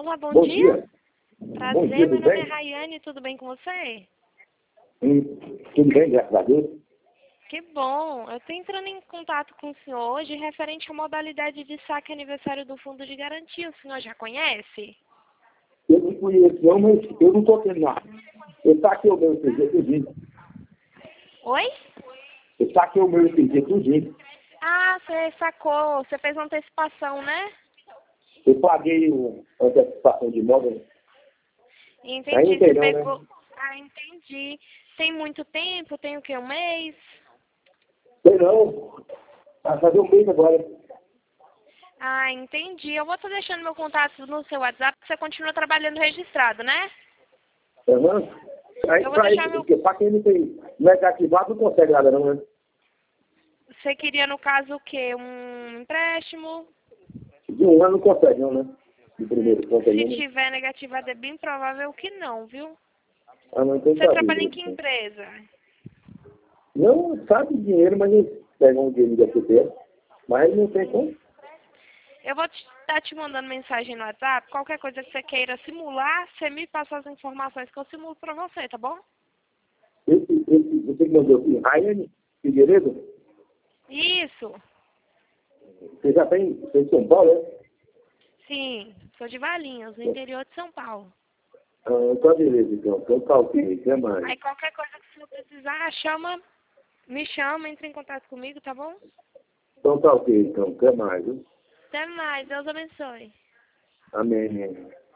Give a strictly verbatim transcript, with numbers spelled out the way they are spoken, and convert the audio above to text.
Olá, bom, Bom dia. dia. Prazer, Bom dia, meu tudo nome é bem? Rayane, tudo bem com você? Hum, tudo bem, graças a Deus. Que bom. Eu estou entrando em contato com o senhor hoje referente à modalidade de saque aniversário do Fundo de Garantia. O senhor já conhece? Eu não conheço não, mas eu não estou tendo nada. Eu saquei o meu I P G tudinho. Oi? Eu saquei o meu I P G tudinho. Ah, você sacou. Você fez uma antecipação, né? Eu paguei o- a antecipação de imóvel. Aí Entendi. não tem Você não, pegou... né? Ah, entendi. Tem muito tempo? Tem o quê? Um mês? Tem não. Vai fazer um mês agora. Ah, entendi. Eu vou estar deixando meu contato no seu WhatsApp, você continua trabalhando registrado, né? Aham. Aí Eu vou pra deixar isso, meu... porque pra quem não tem, não é ativado, não consegue nada não, né? Você queria, no caso, o quê? Um empréstimo? De um ano não consegue não, né? De primeiro, consegue Se não. tiver negativado, é bem provável que não, viu? Ah, não, então Você tá trabalha em bem. que empresa? Não, sabe dinheiro, mas eles pegam um dinheiro da C P F, mas não tem como. Eu vou estar te mandando mensagem no WhatsApp. Qualquer coisa que você queira simular, você me passa as informações que eu simulo pra você, tá bom? Esse, esse, você que mandou aqui, Rayane Figueiredo, Isso. você já tem, você é de São Paulo, né? Sim. Sou de Valinhos, no interior de São Paulo. Ah, então beleza, então. Então tá ok, até mais. Aí qualquer coisa que você precisar, chama, me chama, entre em contato comigo, tá bom? Então tá ok, então, até mais, viu? Até mais. Deus abençoe. Amém.